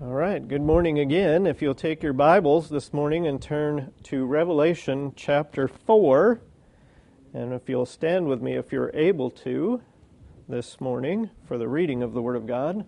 All right, good morning again. If you'll take your Bibles this morning and turn to Revelation chapter 4, and if you'll stand with me if you're able to this morning for the reading of the Word of God.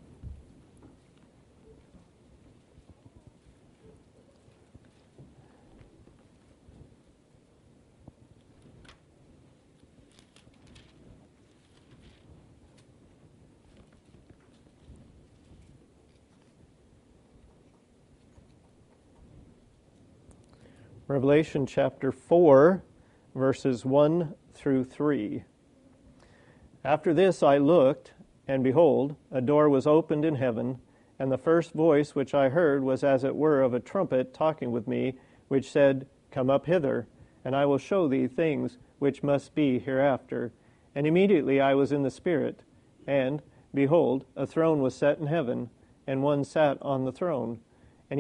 Revelation chapter 4, verses 1 through 3. After this I looked, and behold, a door was opened in heaven, and the first voice which I heard was as it were of a trumpet talking with me, which said, Come up hither, and I will show thee things which must be hereafter. And immediately I was in the Spirit, and, behold, a throne was set in heaven, and one sat on the throne. And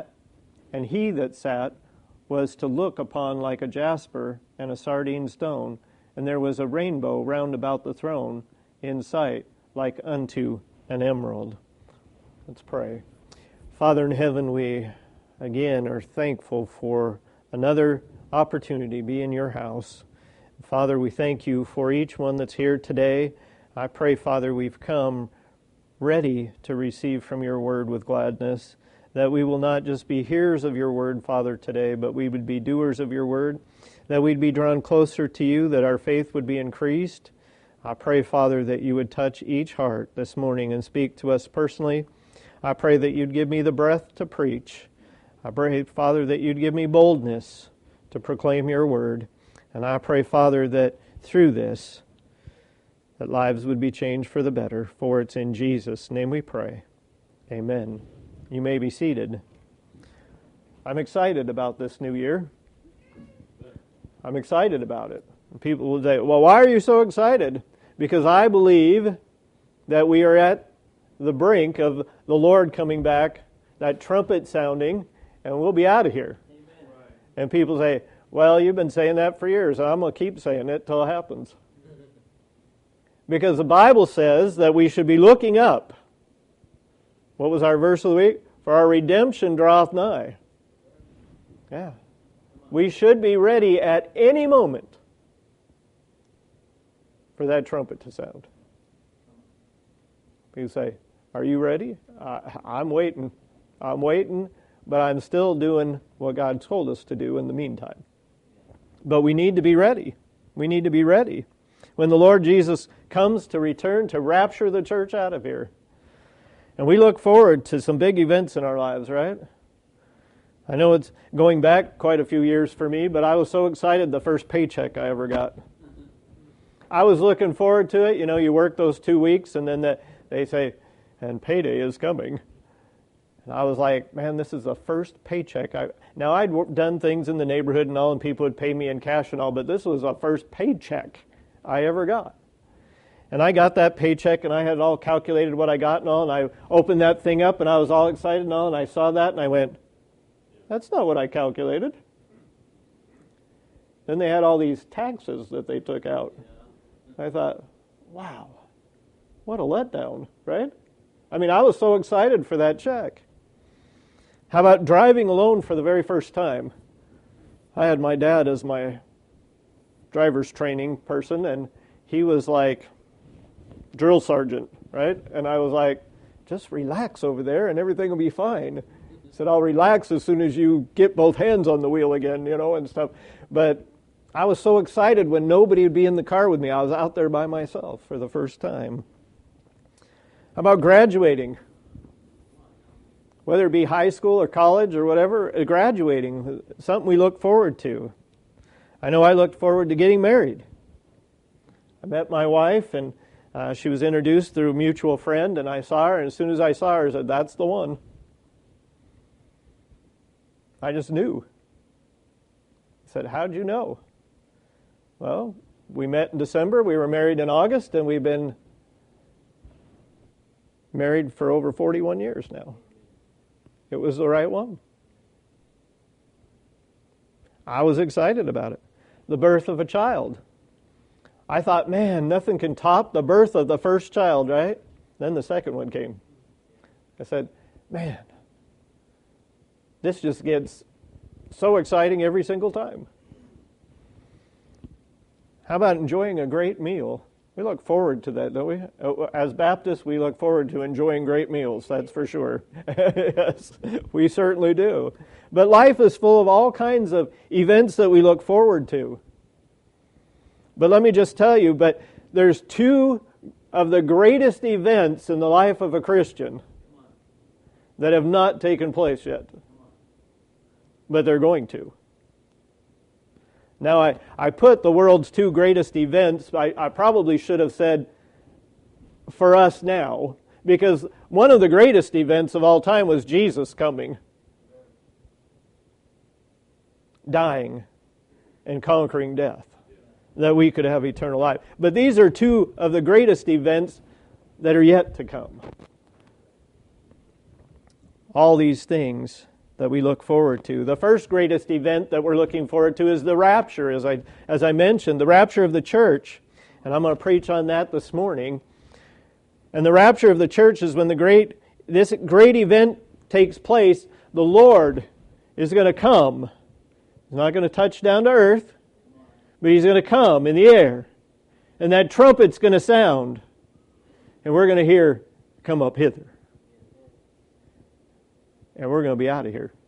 he that sat was to look upon like a jasper and a sardine stone, and there was a rainbow round about the throne in sight like unto an emerald. Let's pray. Father in heaven, we again are thankful for another opportunity to be in your house. Father, we thank you for each one that's here today. I pray, Father, we've come ready to receive from your word with gladness, that we will not just be hearers of your word, Father, today, but we would be doers of your word, that we'd be drawn closer to you, that our faith would be increased. I pray, Father, that you would touch each heart this morning and speak to us personally. I pray that you'd give me the breath to preach. I pray, Father, that you'd give me boldness to proclaim your word. And I pray, Father, that through this, that lives would be changed for the better. For it's in Jesus' name we pray. Amen. You may be seated. I'm excited about this new year. I'm excited about it. People will say, well, why are you so excited? Because I believe that we are at the brink of the Lord coming back, that trumpet sounding, and we'll be out of here. Amen. And people say, well, you've been saying that for years, and I'm going to keep saying it till it happens. Because the Bible says that we should be looking up. What was our verse of the week? For our redemption draweth nigh. Yeah. We should be ready at any moment for that trumpet to sound. People say, are you ready? I'm waiting. I'm waiting, but I'm still doing what God told us to do in the meantime. But we need to be ready. We need to be ready. When the Lord Jesus comes to return to rapture the church out of here. And we look forward to some big events in our lives, right? I know it's going back quite a few years for me, but I was so excited the first paycheck I ever got. I was looking forward to it. You know, you work those 2 weeks, and then they say, and payday is coming. And I was like, man, this is the first paycheck. Now, I'd done things in the neighborhood and all, and people would pay me in cash and all, but this was the first paycheck I ever got. And I got that paycheck, and I had all calculated what I got and all, and I opened that thing up, and I was all excited and all, and I saw that, and I went, that's not what I calculated. Then they had all these taxes that they took out. I thought, wow, what a letdown, right? I mean, I was so excited for that check. How about driving alone for the very first time? I had my dad as my driver's training person, and he was like, drill sergeant, right? And I was like, just relax over there and everything will be fine. He said, I'll relax as soon as you get both hands on the wheel again, you know, and stuff. But I was so excited when nobody would be in the car with me. I was out there by myself for the first time. How about graduating? Whether it be high school or college or whatever, graduating, something we look forward to. I know I looked forward to getting married. I met my wife, and she was introduced through a mutual friend, and I saw her, and as soon as I saw her, I said, that's the one. I just knew. I said, how'd you know? Well, we met in December, we were married in August, and we've been married for over 41 years now. It was the right one. I was excited about it. The birth of a child. I thought, man, nothing can top the birth of the first child, right? Then the second one came. I said, Man, this just gets so exciting every single time. How about enjoying a great meal? We look forward to that, don't we? As Baptists, we look forward to enjoying great meals, that's for sure. Yes, we certainly do. But life is full of all kinds of events that we look forward to. But let me just tell you, there's two of the greatest events in the life of a Christian that have not taken place yet. But they're going to. Now, I put the world's two greatest events, I probably should have said for us now, because one of the greatest events of all time was Jesus coming, dying, and conquering death, that we could have eternal life. But these are two of the greatest events that are yet to come. All these things that we look forward to. The first greatest event that we're looking forward to is the rapture, as I mentioned, the rapture of the church. And I'm going to preach on that this morning. And the rapture of the church is when this great event takes place. The Lord is going to come. He's not going to touch down to earth, but He's going to come in the air. And that trumpet's going to sound. And we're going to hear, "Come up hither." And we're going to be out of here.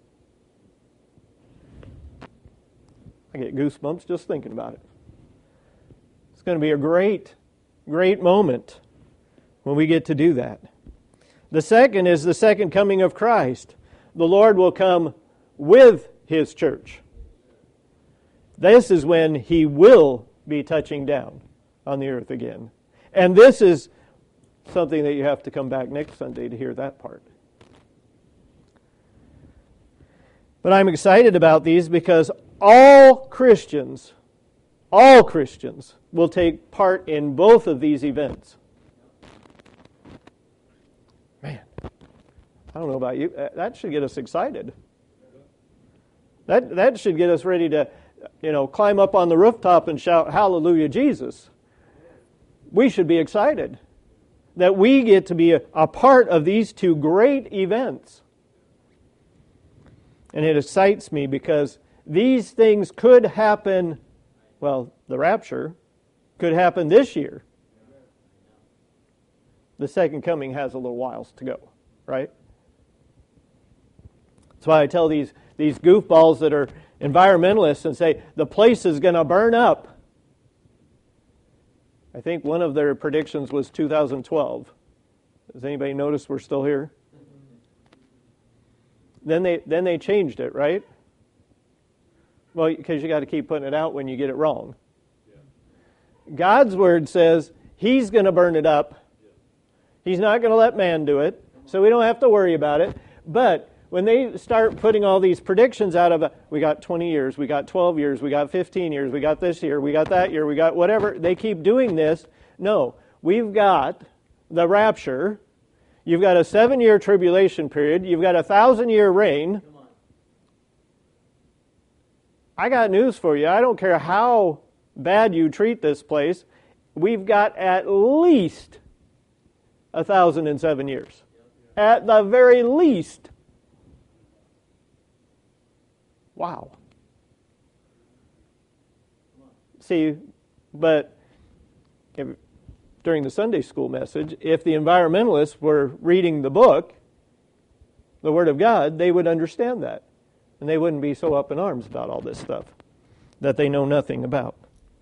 I get goosebumps just thinking about it. It's going to be a great, great moment when we get to do that. The second is the second coming of Christ. The Lord will come with His church. This is when He will be touching down on the earth again. And this is something that you have to come back next Sunday to hear that part. But I'm excited about these because all Christians will take part in both of these events. Man, I don't know about you. That should get us excited. That should get us ready to, climb up on the rooftop and shout, "Hallelujah, Jesus." We should be excited that we get to be a part of these two great events. And it excites me because these things could happen, the rapture could happen this year. The second coming has a little whiles to go, right? That's why I tell these goofballs that are environmentalists and say, the place is going to burn up. I think one of their predictions was 2012. Does anybody notice we're still here? Then they changed it, right? Well, because you got to keep putting it out when you get it wrong. Yeah. God's Word says He's going to burn it up. Yeah. He's not going to let man do it, so we don't have to worry about it. But when they start putting all these predictions out of, we got 20 years, we got 12 years, we got 15 years, we got this year, we got that year, we got whatever, they keep doing this. No, we've got the rapture. You've got a 7-year tribulation period. You've got a 1,000-year reign. I got news for you. I don't care how bad you treat this place. We've got at least 1,007 years. At the very least. Wow. See, but during the Sunday school message, if the environmentalists were reading the book, the Word of God, they would understand that. And they wouldn't be so up in arms about all this stuff that they know nothing about.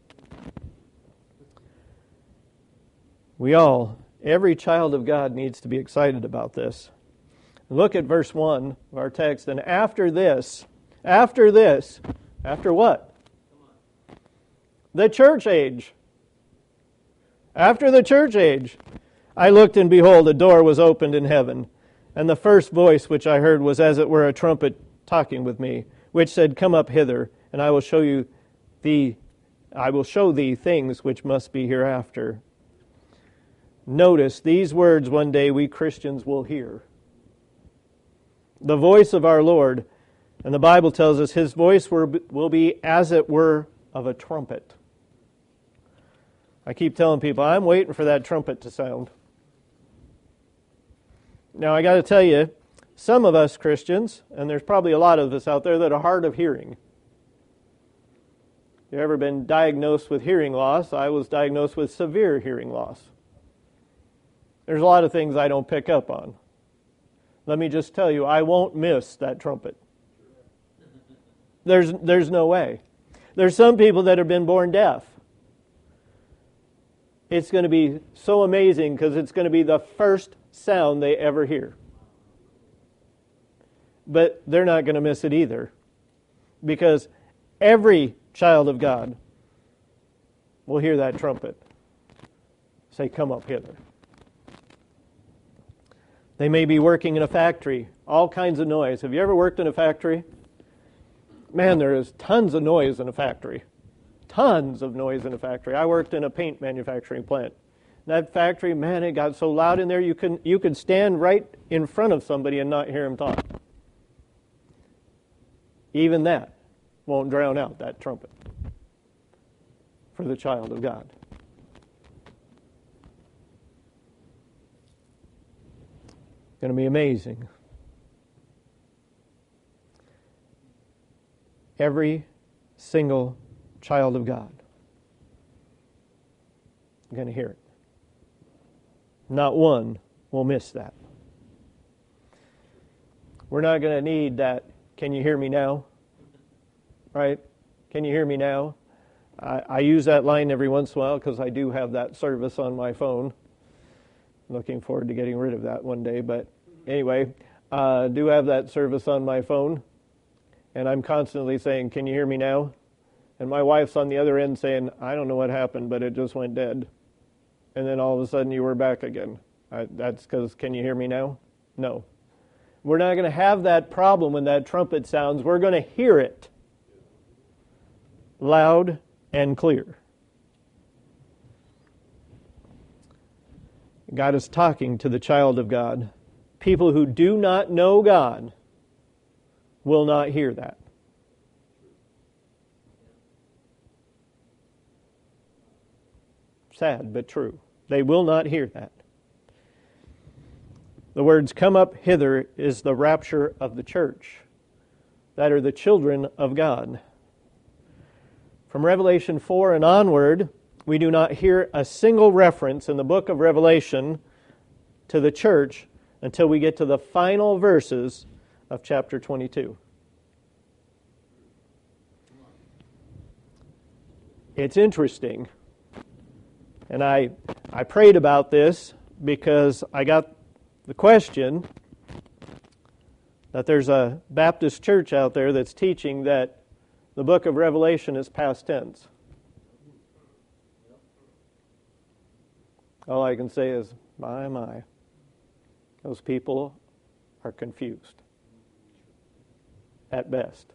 Every child of God needs to be excited about this. Look at verse 1 of our text. And after what? The church age. After the church age, I looked, and behold, a door was opened in heaven. And the first voice which I heard was as it were a trumpet talking with me, which said, "Come up hither, and I will show thee things which must be hereafter." Notice, these words one day we Christians will hear. The voice of our Lord, and the Bible tells us His voice will be as it were of a trumpet. I keep telling people, I'm waiting for that trumpet to sound. Now, I got to tell you, Some of us Christians, and there's probably a lot of us out there that are hard of hearing. If you've ever been diagnosed with hearing loss, I was diagnosed with severe hearing loss. There's a lot of things I don't pick up on. Let me just tell you, I won't miss that trumpet. There's no way. There's some people that have been born deaf. It's going to be so amazing because it's going to be the first sound they ever hear. But they're not going to miss it either, because every child of God will hear that trumpet say, "Come up hither." They may be working in a factory, all kinds of noise. Have you ever worked in a factory? Man, there is tons of noise in a factory. Tons of noise in a factory. I worked in a paint manufacturing plant. That factory, man, it got so loud in there you could stand right in front of somebody and not hear him talk. Even that won't drown out that trumpet for the child of God. It's going to be amazing. Every single child of God is going to hear it. Not one will miss that. We're not going to need that, "Can you hear me now?" Right? "Can you hear me now?" I use that line every once in a while because I do have that service on my phone. Looking forward to getting rid of that one day. But anyway, I do have that service on my phone. And I'm constantly saying, "Can you hear me now?" And my wife's on the other end saying, "I don't know what happened, but it just went dead. And then all of a sudden you were back again." That's because, "Can you hear me now?" No. We're not going to have that problem when that trumpet sounds. We're going to hear it loud and clear. God is talking to the child of God. People who do not know God will not hear that. Sad, but true. They will not hear that. The words "come up hither" is the rapture of the church. That are the children of God. From Revelation 4 and onward, we do not hear a single reference in the book of Revelation to the church until we get to the final verses of chapter 22. It's interesting. And I prayed about this because I got the question that there's a Baptist church out there that's teaching that the book of Revelation is past tense. All I can say is, my. Those people are confused. At best.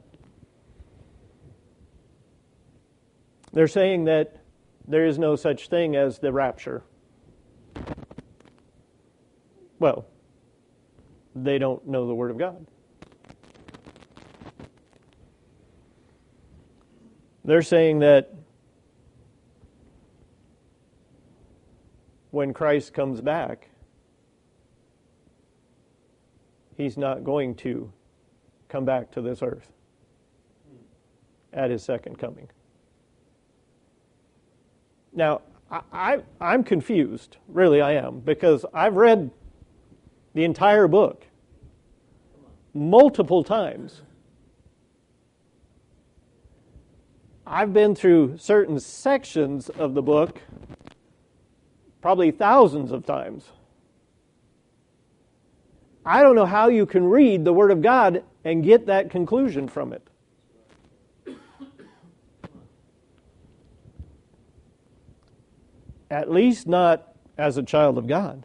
They're saying that there is no such thing as the rapture. Well, they don't know the Word of God. They're saying that when Christ comes back, He's not going to come back to this earth at His second coming. Now, I'm confused. Really, I am. Because I've read the entire book multiple times. I've been through certain sections of the book probably thousands of times. I don't know how you can read the Word of God and get that conclusion from it. At least not as a child of God.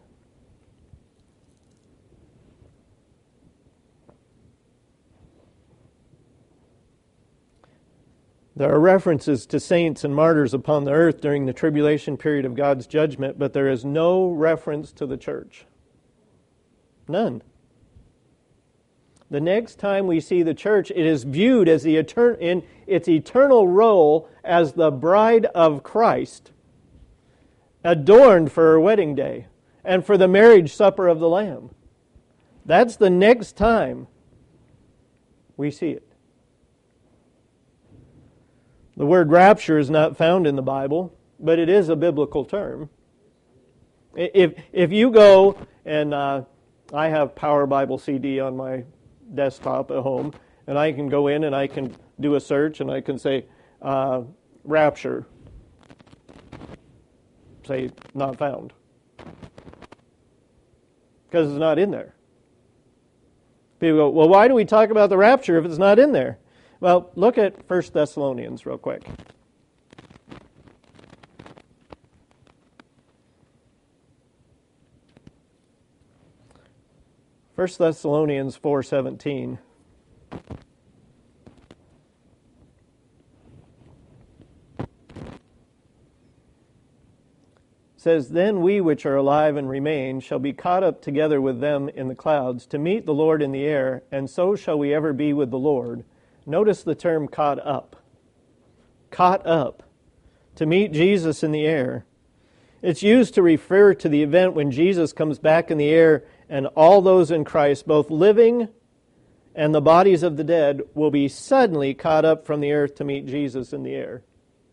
There are references to saints and martyrs upon the earth during the tribulation period of God's judgment, but there is no reference to the church. None. The next time we see the church, it is viewed as in its eternal role as the bride of Christ, adorned for her wedding day and for the marriage supper of the Lamb. That's the next time we see it. The word rapture is not found in the Bible, but it is a biblical term. If you go, and I have Power Bible CD on my desktop at home, and I can go in and I can do a search and I can say, rapture. Say, not found. Because it's not in there. People go, well, why do we talk about the rapture if it's not in there? Well, look at 1 Thessalonians real quick. 1 Thessalonians 4:17. Says, then we which are alive and remain shall be caught up together with them in the clouds to meet the Lord in the air, and so shall we ever be with the Lord. Notice the term caught up. Caught up. To meet Jesus in the air. It's used to refer to the event when Jesus comes back in the air and all those in Christ, both living and the bodies of the dead, will be suddenly caught up from the earth to meet Jesus in the air.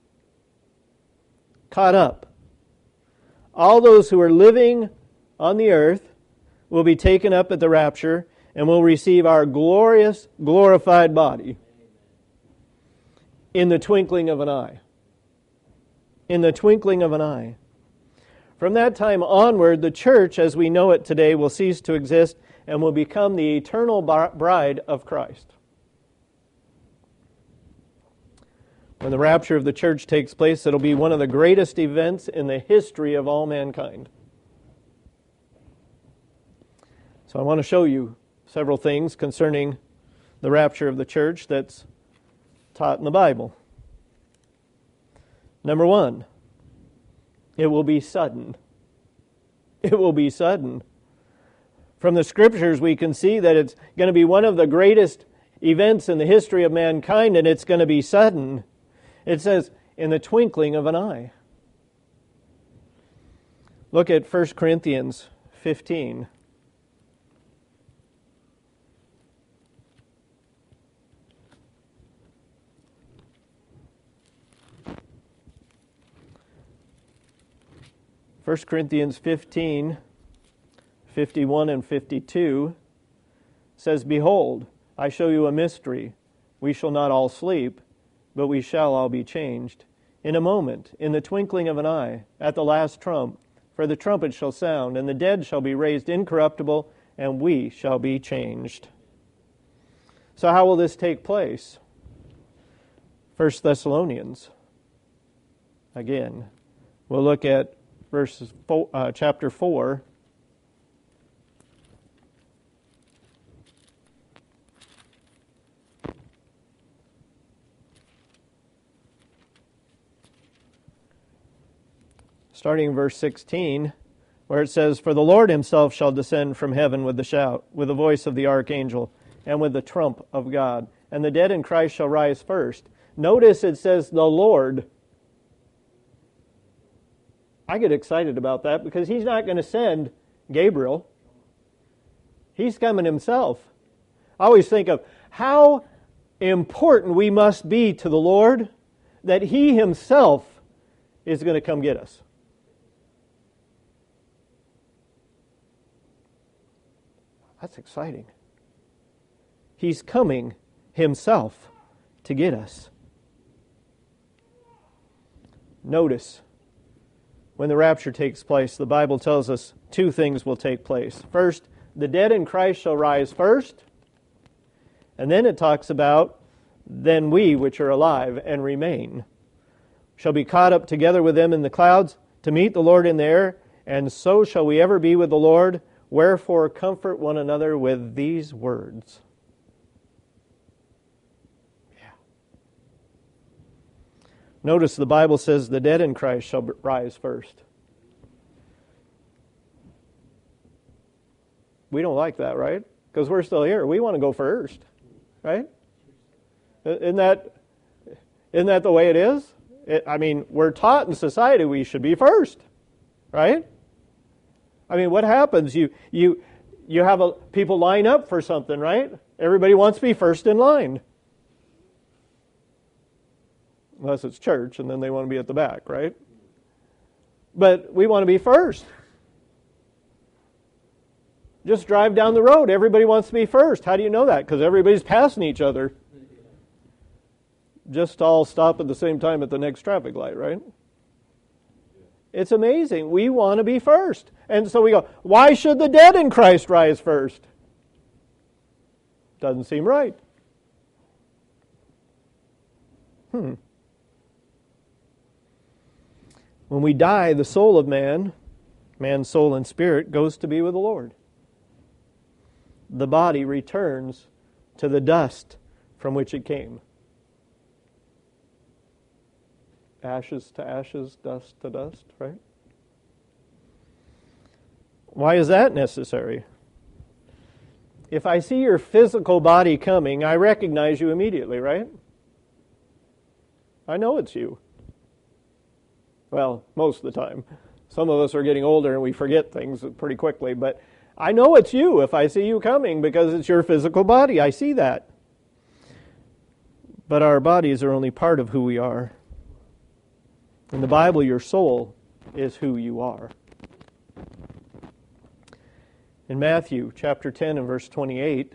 Caught up. All those who are living on the earth will be taken up at the rapture and will receive our glorious, glorified body in the twinkling of an eye. In the twinkling of an eye. From that time onward, the church, as we know it today, will cease to exist and will become the eternal bride of Christ. When the rapture of the church takes place, it'll be one of the greatest events in the history of all mankind. So I want to show you several things concerning the rapture of the church that's taught in the Bible. Number one, it will be sudden. It will be sudden. From the Scriptures, we can see that it's going to be one of the greatest events in the history of mankind, and it's going to be sudden. It says, in the twinkling of an eye. Look at 1 Corinthians 15. First Corinthians 15, 51 and 52 says, behold, I show you a mystery. We shall not all sleep, but we shall all be changed. In a moment, in the twinkling of an eye, at the last trump, for the trumpet shall sound, and the dead shall be raised incorruptible, and we shall be changed. So how will this take place? 1 Thessalonians. Again, we'll look at chapter 4. Starting in verse 16, where it says, for the Lord himself shall descend from heaven with a shout, with the voice of the archangel, and with the trump of God. And the dead in Christ shall rise first. Notice it says the Lord. I get excited about that because he's not going to send Gabriel. He's coming himself. I always think of how important we must be to the Lord that he himself is going to come get us. That's exciting. He's coming himself to get us. Notice, when the rapture takes place, the Bible tells us two things will take place. First, the dead in Christ shall rise first. And then it talks about, then we which are alive and remain shall be caught up together with them in the clouds to meet the Lord in the air, and so shall we ever be with the Lord. Wherefore comfort one another with these words. Yeah. Notice the Bible says the dead in Christ shall rise first. We don't like that, right? Because we're still here. We want to go first, right? Isn't that the way it is? We're taught in society we should be first, right? What happens? You You have people line up for something, right? Everybody wants to be first in line. Unless it's church, and then they want to be at the back, right? But we want to be first. Just drive down the road. Everybody wants to be first. How do you know that? Because everybody's passing each other. Just all stop at the same time at the next traffic light, right? It's amazing. We want to be first. And so we go, why should the dead in Christ rise first? Doesn't seem right. When we die, the soul of man, man's soul and spirit, goes to be with the Lord. The body returns to the dust from which it came. Ashes to ashes, dust to dust, right? Why is that necessary? If I see your physical body coming, I recognize you immediately, right? I know it's you. Well, most of the time. Some of us are getting older and we forget things pretty quickly, but I know it's you if I see you coming because it's your physical body. I see that. But our bodies are only part of who we are. In the Bible, your soul is who you are. In Matthew chapter 10 and verse 28,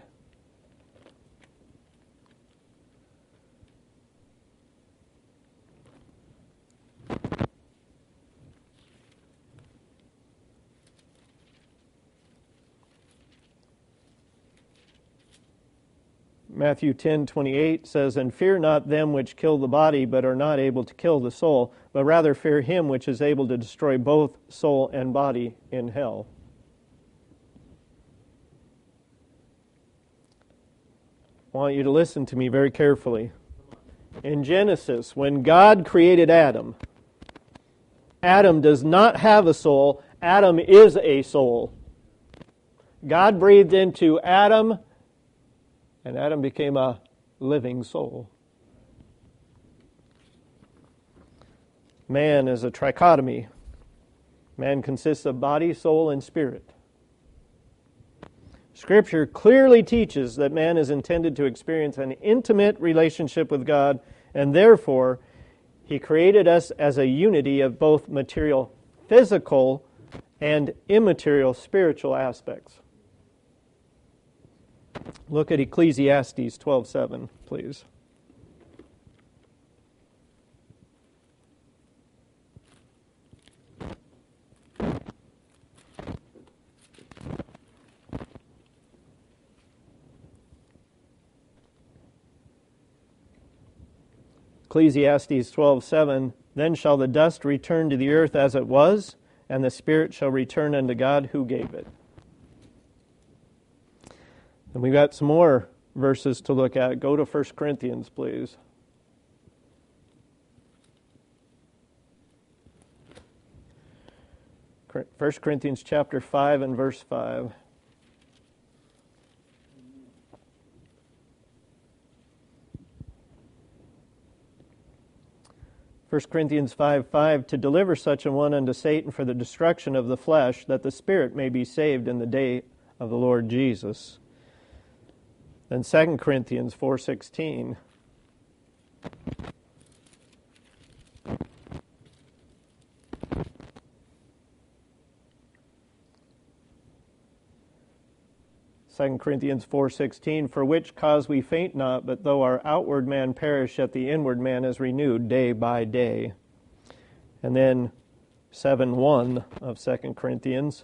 Matthew 10:28 says, "And fear not them which kill the body, but are not able to kill the soul, but rather fear him which is able to destroy both soul and body in hell." I want you to listen to me very carefully. In Genesis, when God created Adam, Adam does not have a soul. Adam is a soul. God breathed into Adam, and Adam became a living soul. Man is a trichotomy. Man consists of body, soul, and spirit. Scripture clearly teaches that man is intended to experience an intimate relationship with God, and therefore He created us as a unity of both material physical and immaterial spiritual aspects. Look at Ecclesiastes 12:7, please. Ecclesiastes 12:7, "Then shall the dust return to the earth as it was, and the spirit shall return unto God who gave it." And we've got some more verses to look at. Go to 1 Corinthians, please. First Corinthians chapter 5 and verse 5. First Corinthians 5:5, "To deliver such a one unto Satan for the destruction of the flesh, that the spirit may be saved in the day of the Lord Jesus." Then 2 Corinthians 4:16. Second Corinthians 4:16, "For which cause we faint not, but though our outward man perish, yet the inward man is renewed day by day." And then 7:1 of 2 Corinthians.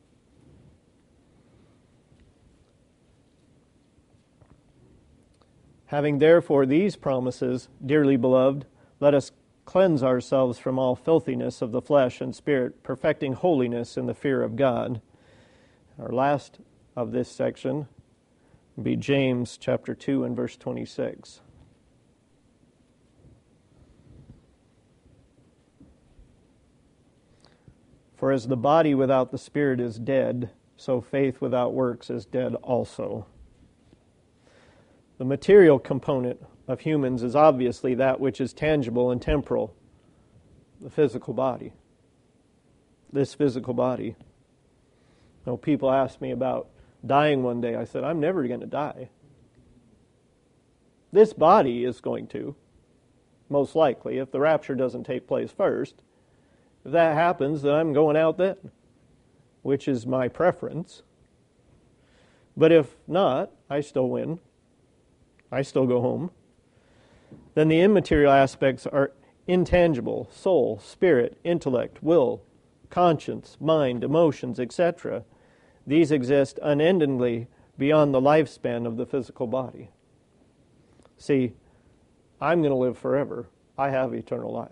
"Having therefore these promises, dearly beloved, let us cleanse ourselves from all filthiness of the flesh and spirit, perfecting holiness in the fear of God." Our last of this section would be James chapter 2 and verse 26. "For as the body without the spirit is dead, so faith without works is dead also." The material component of humans is obviously that which is tangible and temporal, the physical body. This physical body. People ask me about dying one day, I said, I'm never going to die. This body is going to, most likely, if the rapture doesn't take place first. If that happens, then I'm going out then, which is my preference. But if not, I still win. I still go home. Then the immaterial aspects are intangible: soul, spirit, intellect, will, conscience, mind, emotions, etc. These exist unendingly beyond the lifespan of the physical body. See, I'm going to live forever. I have eternal life.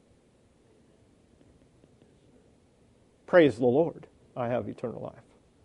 Praise the Lord, I have eternal life.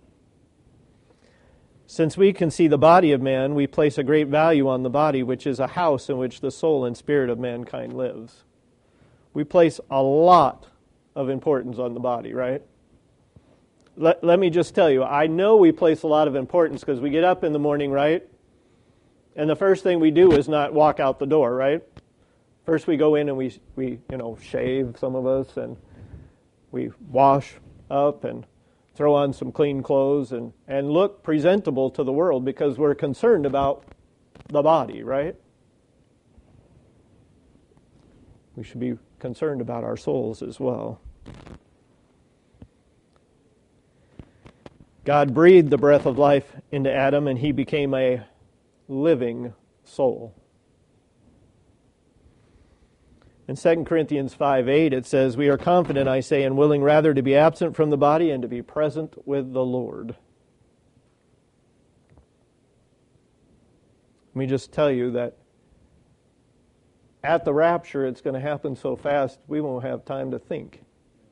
Since we can see the body of man, we place a great value on the body, which is a house in which the soul and spirit of mankind lives. We place a lot of importance on the body, right? Let me just tell you, I know we place a lot of importance because we get up in the morning, right? And the first thing we do is not walk out the door, right? First we go in and we shave, some of us, and we wash up and throw on some clean clothes and look presentable to the world because we're concerned about the body, right? We should be concerned about our souls as well. God breathed the breath of life into Adam and he became a living soul. In 2 Corinthians 5:8 it says, "We are confident, I say, and willing rather to be absent from the body and to be present with the Lord." Let me just tell you that at the rapture it's going to happen so fast we won't have time to think.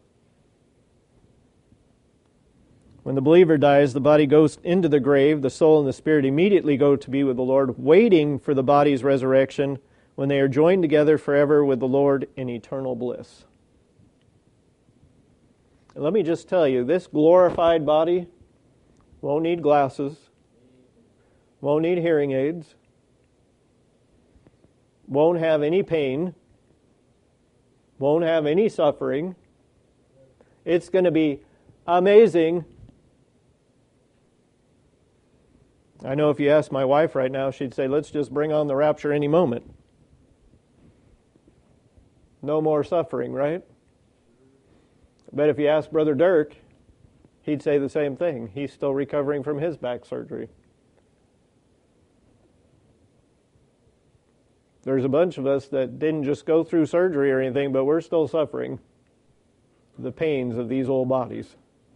When the believer dies, the body goes into the grave, the soul and the spirit immediately go to be with the Lord, waiting for the body's resurrection when they are joined together forever with the Lord in eternal bliss. And let me just tell you, this glorified body won't need glasses, won't need hearing aids, won't have any pain, won't have any suffering. It's going to be amazing. I know if you ask my wife right now, she'd say, let's just bring on the rapture any moment. No more suffering, right? But if you ask Brother Dirk, he'd say the same thing. He's still recovering from his back surgery. There's a bunch of us that didn't just go through surgery or anything, but we're still suffering the pains of these old bodies.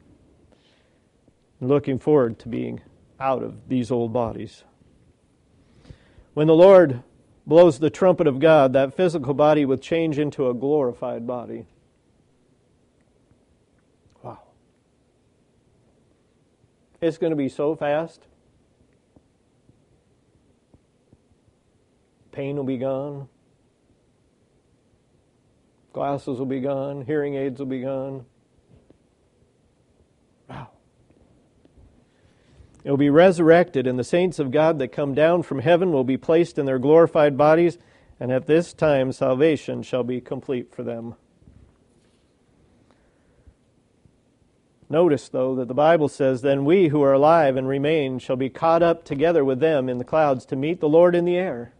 Looking forward to being out of these old bodies. When the Lord blows the trumpet of God, that physical body would change into a glorified body. Wow. It's going to be so fast. Pain will be gone. Glasses will be gone. Hearing aids will be gone. Wow. It will be resurrected, and the saints of God that come down from heaven will be placed in their glorified bodies, and at this time salvation shall be complete for them. Notice, though, that the Bible says, "Then we who are alive and remain shall be caught up together with them in the clouds to meet the Lord in the air."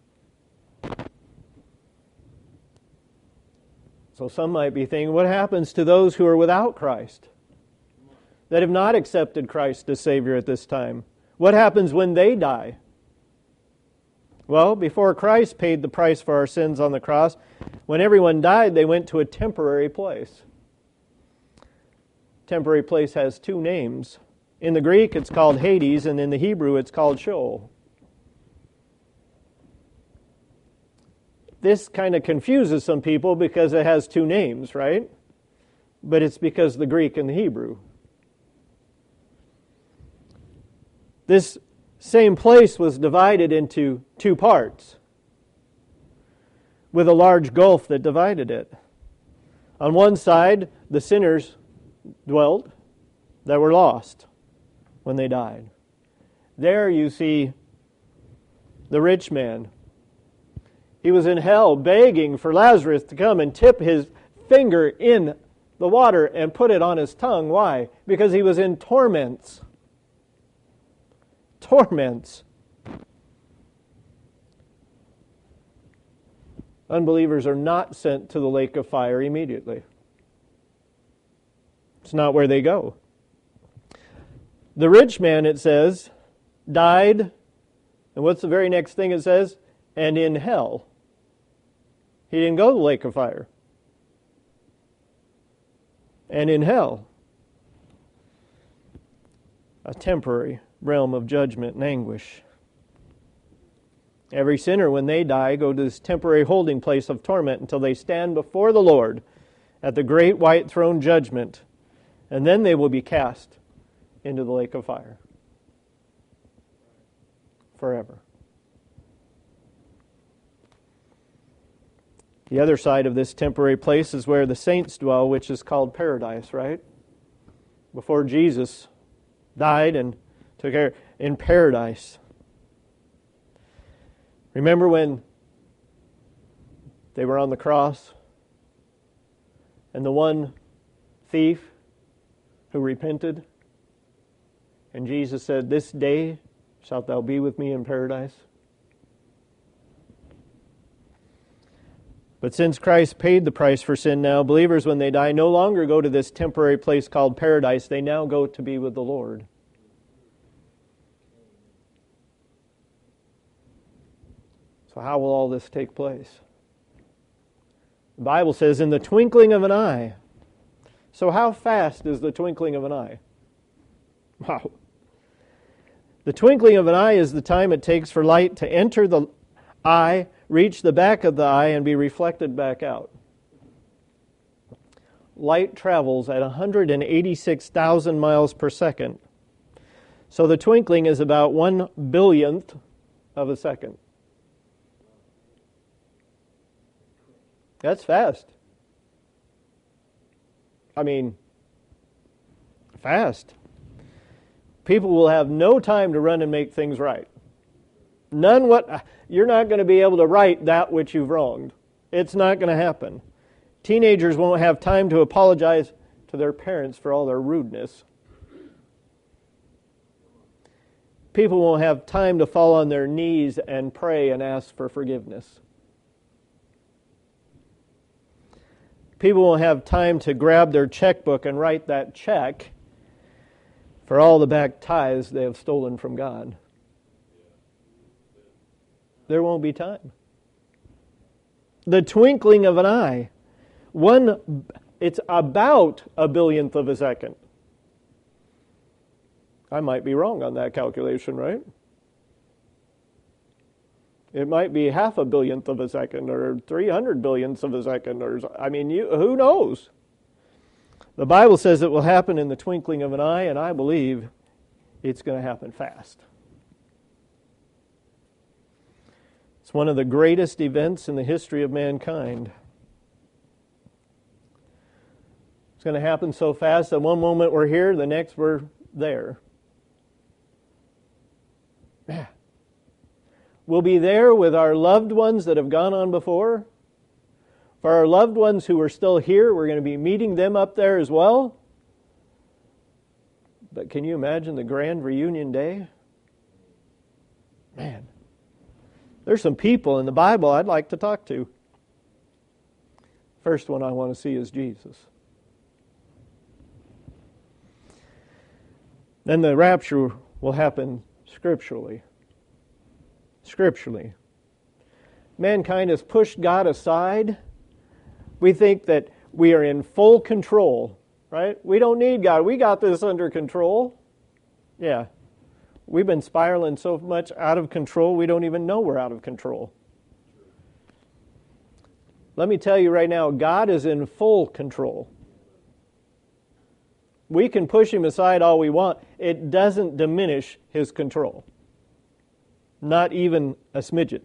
So some might be thinking, what happens to those who are without Christ, that have not accepted Christ as Savior at this time? What happens when they die? Well, before Christ paid the price for our sins on the cross, when everyone died, they went to a temporary place. Temporary place has two names. In the Greek, it's called Hades, and in the Hebrew, it's called Sheol. This kind of confuses some people because it has two names, right? But it's because the Greek and the Hebrew. This same place was divided into two parts, with a large gulf that divided it. On one side, the sinners dwelt that were lost when they died. There you see the rich man. He was in hell begging for Lazarus to come and tip his finger in the water and put it on his tongue. Why? Because he was in torments. torments. Unbelievers are not sent to the lake of fire immediately. It's not where they go. The rich man, it says, died, and what's the very next thing it says? And in hell. He didn't go to the lake of fire. And in hell. A temporary realm of judgment and anguish. Every sinner, when they die, go to this temporary holding place of torment until they stand before the Lord at the great white throne judgment, and then they will be cast into the lake of fire forever. The other side of this temporary place is where the saints dwell, which is called paradise, right? Before Jesus died and took care in paradise. Remember when they were on the cross and the one thief who repented, and Jesus said, "This day shalt thou be with me in paradise"? But since Christ paid the price for sin now, believers, when they die, no longer go to this temporary place called paradise. They now go to be with the Lord. So how will all this take place? The Bible says, in the twinkling of an eye. So how fast is the twinkling of an eye? Wow. The twinkling of an eye is the time it takes for light to enter the eye, reach the back of the eye, and be reflected back out. Light travels at 186,000 miles per second. So the twinkling is about 1/billionth of a second. That's fast. I mean, fast. People will have no time to run and make things right. You're not going to be able to right that which you've wronged. It's not going to happen. Teenagers won't have time to apologize to their parents for all their rudeness. People won't have time to fall on their knees and pray and ask for forgiveness. People won't have time to grab their checkbook and write that check for all the back tithes they have stolen from God. There won't be time. The twinkling of an eye. It's about 1/billionth of a second. I might be wrong on that calculation, right? It might be 0.5 billionth of a second or 300 billionths of a second. Who knows? The Bible says it will happen in the twinkling of an eye, and I believe it's going to happen fast. It's one of the greatest events in the history of mankind. It's going to happen so fast that one moment we're here, the next we're there. We'll be there with our loved ones that have gone on before. For our loved ones who are still here, we're going to be meeting them up there as well. But can you imagine the grand reunion day? Man, there's some people in the Bible I'd like to talk to. First one I want to see is Jesus. Then the rapture will happen scripturally. Scripturally. Mankind has pushed God aside. We think that we are in full control, right? We don't need God. We got this under control. Yeah. We've been spiraling so much out of control, we don't even know we're out of control. Let me tell you right now, God is in full control. We can push Him aside all we want. It doesn't diminish His control. Not even a smidget.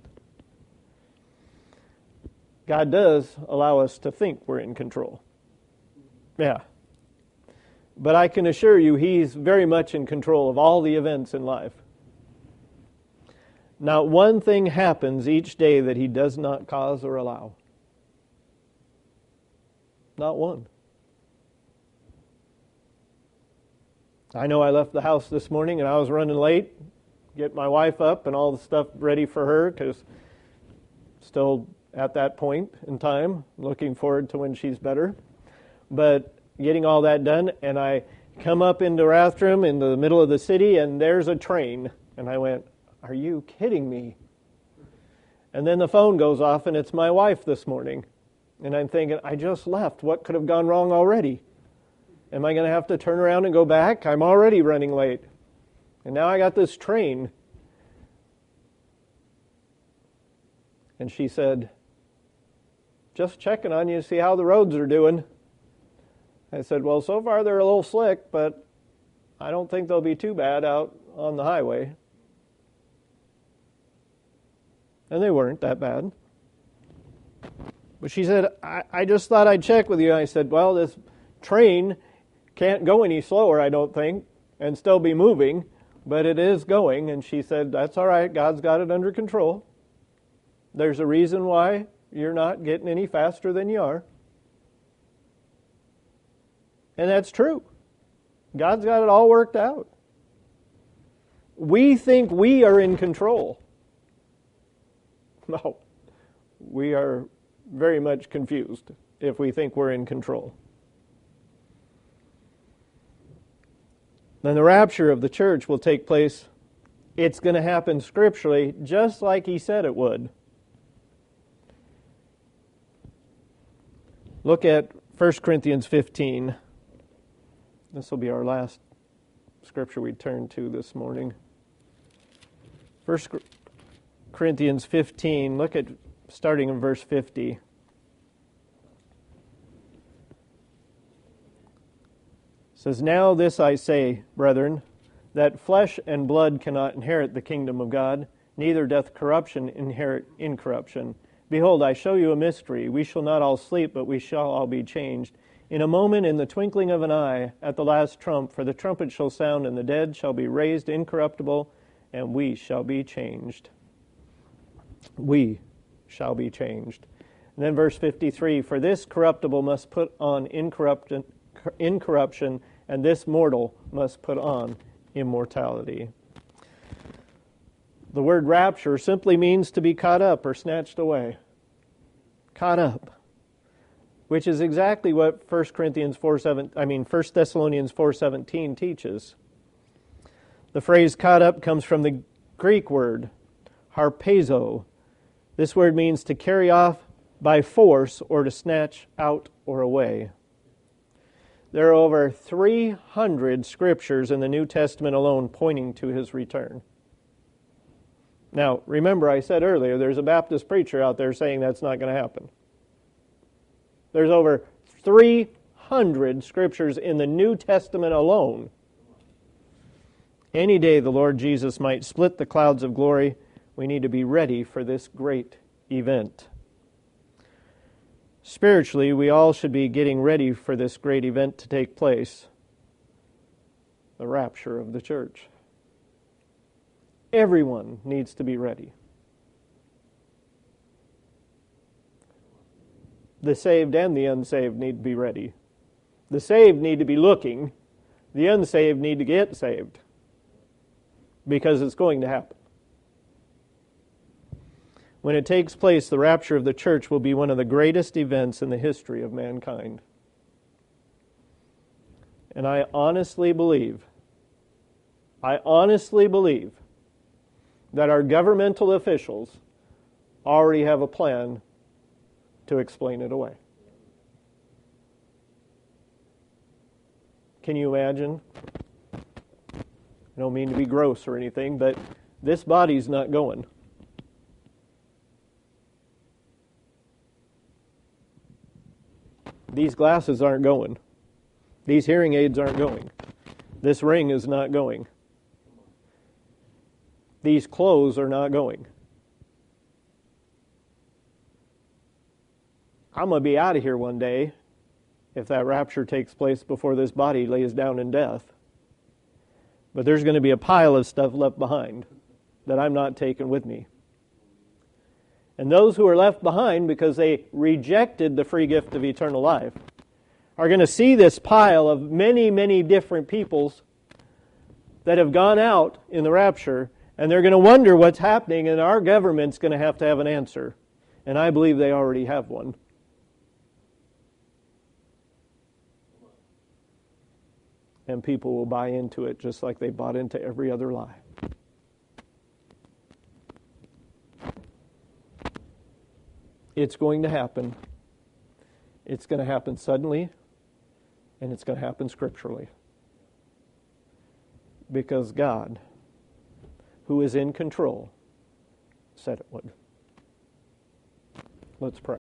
God does allow us to think we're in control. Yeah. But I can assure you He's very much in control of all the events in life. Not one thing happens each day that He does not cause or allow. Not one. I know I left the house this morning and I was running late. get my wife up and all the stuff ready for her, because still at that point in time, looking forward to when she's better. But getting all that done, and I come up into Rathdrum in the middle of the city, and there's a train. And I went, are you kidding me? And then the phone goes off, and it's my wife this morning. And I'm thinking, I just left. What could have gone wrong already? Am I going to have to turn around and go back? I'm already running late. And now I got this train. And she said, just checking on you to see how the roads are doing. I said, well, so far they're a little slick, but I don't think they'll be too bad out on the highway. And they weren't that bad. But she said, I just thought I'd check with you. I said, well, this train can't go any slower, I don't think, and still be moving, but it is going. And she said, that's all right. God's got it under control. There's a reason why you're not getting any faster than you are. And that's true. God's got it all worked out. We think we are in control. No, we are very much confused if we think we're in control. Then the rapture of the church will take place. It's going to happen scripturally just like he said it would. Look at 1 Corinthians 15. This will be our last scripture we turn to this morning. 1 Corinthians 15, look at starting in verse 50. It says, now this I say, brethren, that flesh and blood cannot inherit the kingdom of God, neither doth corruption inherit incorruption. Behold, I show you a mystery. We shall not all sleep, but we shall all be changed. In a moment, in the twinkling of an eye, at the last trump, for the trumpet shall sound, and the dead shall be raised incorruptible, and we shall be changed. We shall be changed. And then verse 53, for this corruptible must put on incorruption, and this mortal must put on immortality. The word rapture simply means to be caught up or snatched away. Caught up. Which is exactly what 1 Thessalonians 4:17 teaches. The phrase caught up comes from the Greek word harpazo. This word means to carry off by force or to snatch out or away. There are over 300 scriptures in the New Testament alone pointing to his return. Now, remember I said earlier, there's a Baptist preacher out there saying that's not going to happen. There's over 300 scriptures in the New Testament alone. Any day the Lord Jesus might split the clouds of glory. We need to be ready for this great event. Spiritually, we all should be getting ready for this great event to take place. The rapture of the church. Everyone needs to be ready. The saved and the unsaved need to be ready. The saved need to be looking. The unsaved need to get saved. Because it's going to happen. When it takes place, the rapture of the church will be one of the greatest events in the history of mankind. And I honestly believe that our governmental officials already have a plan to explain it away. Can you imagine? I don't mean to be gross or anything, but this body's not going. These glasses aren't going. These hearing aids aren't going. This ring is not going. These clothes are not going. I'm going to be out of here one day if that rapture takes place before this body lays down in death. But there's going to be a pile of stuff left behind that I'm not taking with me. And those who are left behind because they rejected the free gift of eternal life are going to see this pile of many, many different peoples that have gone out in the rapture, And they're going to wonder what's happening, and our government's going to have an answer. And I believe they already have one. And people will buy into it just like they bought into every other lie. It's going to happen. It's going to happen suddenly, and it's going to happen scripturally. Because God, who is in control, said it would. Let's pray.